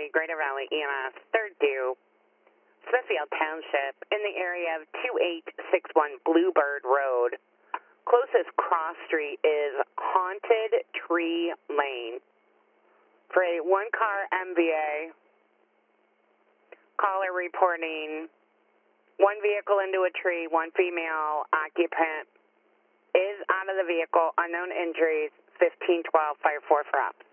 Valley, Greater Valley EMS, third due, Smithfield Township, in the area of 2861 Bluebird Road. Closest cross street is Haunted Tree Lane. For a one-car MVA, caller reporting one vehicle into a tree, one female occupant is out of the vehicle, unknown injuries, 1512, fire 4 for ops.